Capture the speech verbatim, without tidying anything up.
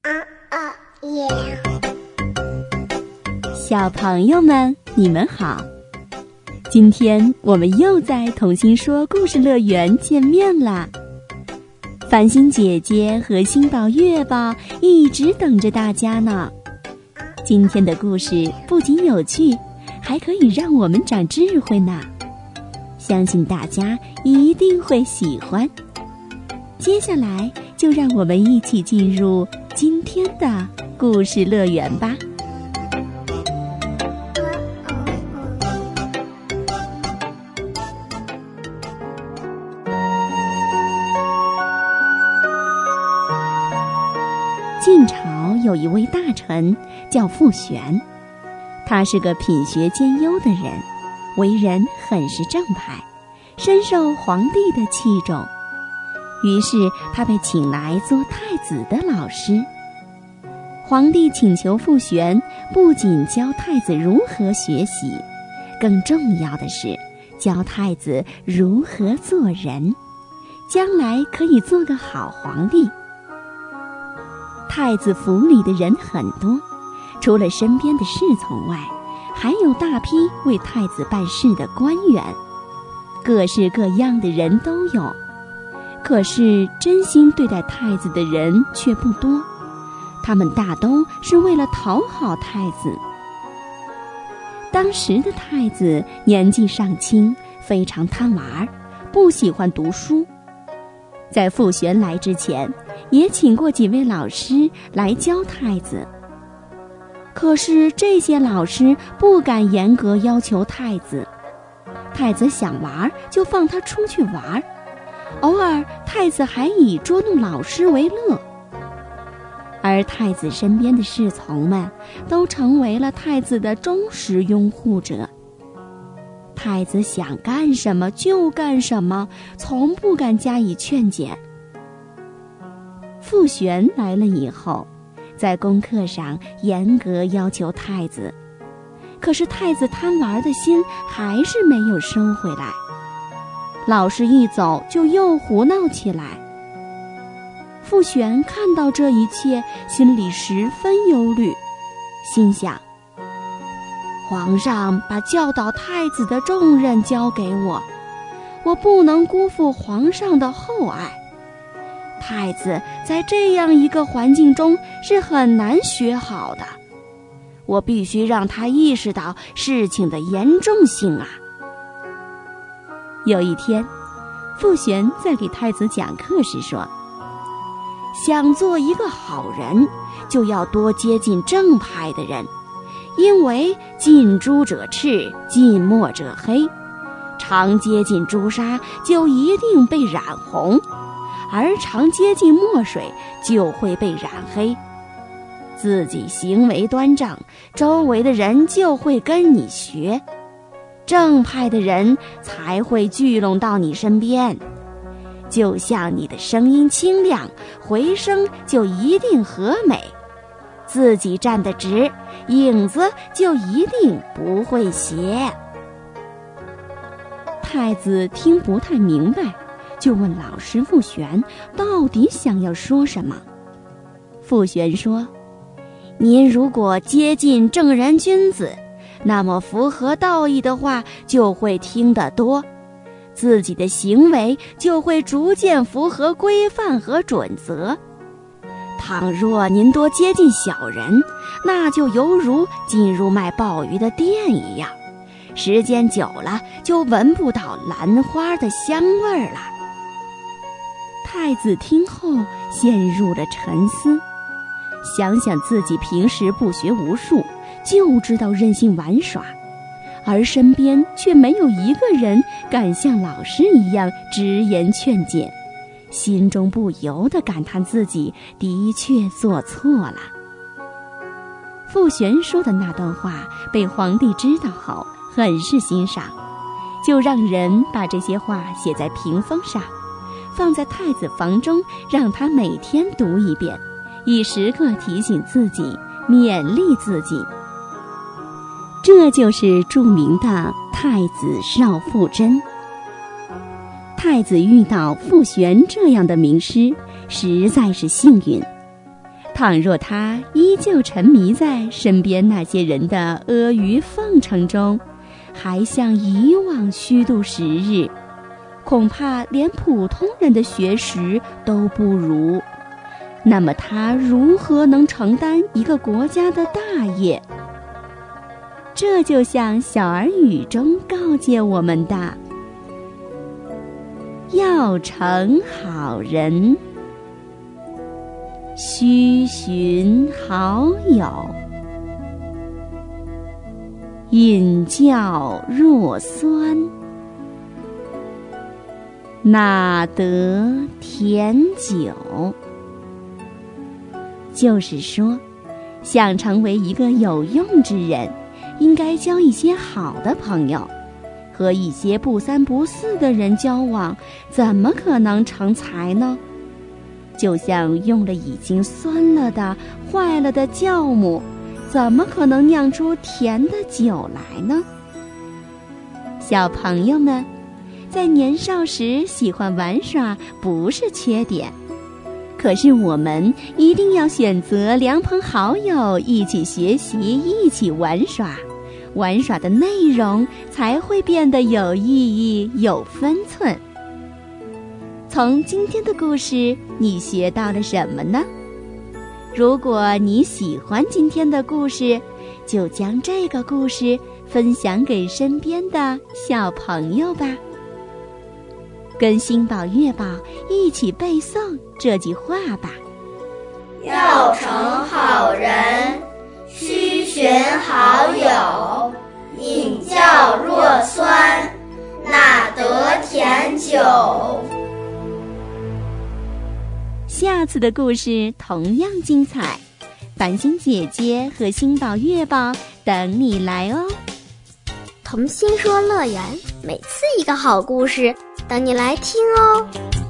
啊啊耶！ 小朋友们，你们好！今天我们又在童心说故事乐园见面啦。繁星姐姐和星宝、月宝一直等着大家呢。今天的故事不仅有趣，还可以让我们长智慧呢。相信大家一定会喜欢。接下来就让我们一起进入今天的故事乐园吧。晋朝有一位大臣叫傅玄，他是个品学兼优的人，为人很是正派，深受皇帝的器重。于是他被请来做太子的老师。皇帝请求傅玄不仅教太子如何学习，更重要的是教太子如何做人，将来可以做个好皇帝。太子府里的人很多，除了身边的侍从外，还有大批为太子办事的官员，各式各样的人都有。可是真心对待太子的人却不多，他们大都是为了讨好太子。当时的太子年纪尚轻，非常贪玩，不喜欢读书。在傅玄来之前，也请过几位老师来教太子。可是这些老师不敢严格要求太子，太子想玩就放他出去玩，偶尔太子还以捉弄老师为乐。而太子身边的侍从们都成为了太子的忠实拥护者。太子想干什么就干什么，从不敢加以劝谏。傅玄来了以后，在功课上严格要求太子，可是太子贪玩的心还是没有收回来。老师一走就又胡闹起来。傅玄看到这一切，心里十分忧虑，心想：皇上把教导太子的重任交给我，我不能辜负皇上的厚爱。太子在这样一个环境中是很难学好的，我必须让他意识到事情的严重性啊！有一天，傅玄在给太子讲课时说：想做一个好人，就要多接近正派的人，因为近朱者赤，近墨者黑，常接近朱砂就一定被染红，而常接近墨水就会被染黑。自己行为端正，周围的人就会跟你学，正派的人才会聚拢到你身边。就像你的声音清亮，回声就一定和美，自己站得直，影子就一定不会斜。太子听不太明白，就问老师傅玄到底想要说什么。傅玄说：您如果接近正人君子，那么符合道义的话就会听得多，自己的行为就会逐渐符合规范和准则。倘若您多接近小人，那就犹如进入卖鲍鱼的店一样，时间久了就闻不到兰花的香味了。太子听后陷入了沉思，想想自己平时不学无术，就知道任性玩耍，而身边却没有一个人敢像老师一样直言劝谏，心中不由得感叹自己的确做错了。傅玄说的那段话被皇帝知道后很是欣赏，就让人把这些话写在屏风上，放在太子房中，让他每天读一遍，以时刻提醒自己，勉励自己。这就是著名的太子少傅真。太子遇到傅玄这样的名师，实在是幸运。 倘若他依旧沉迷在身边那些人的阿谀奉承中，还像以往虚度时日，恐怕连普通人的学识都不如，那么他如何能承担一个国家的大业？这就像小儿语中告诫我们的：要成好人，须寻好友。饮教若酸，哪得甜酒？就是说，想成为一个有用之人，应该交一些好的朋友，和一些不三不四的人交往，怎么可能成才呢？就像用了已经酸了的、坏了的酵母，怎么可能酿出甜的酒来呢？小朋友们，在年少时喜欢玩耍不是缺点，可是我们一定要选择良朋好友一起学习，一起玩耍，玩耍的内容才会变得有意义、有分寸。从今天的故事，你学到了什么呢？如果你喜欢今天的故事，就将这个故事分享给身边的小朋友吧。跟星宝月宝一起背诵这句话吧： 要成好人，须寻好友。饮教若酸，哪得甜酒？ 下次的故事同样精彩，繁星姐姐和星宝月宝等你来哦。 童心说乐园，每次一个好故事，等你来听哦。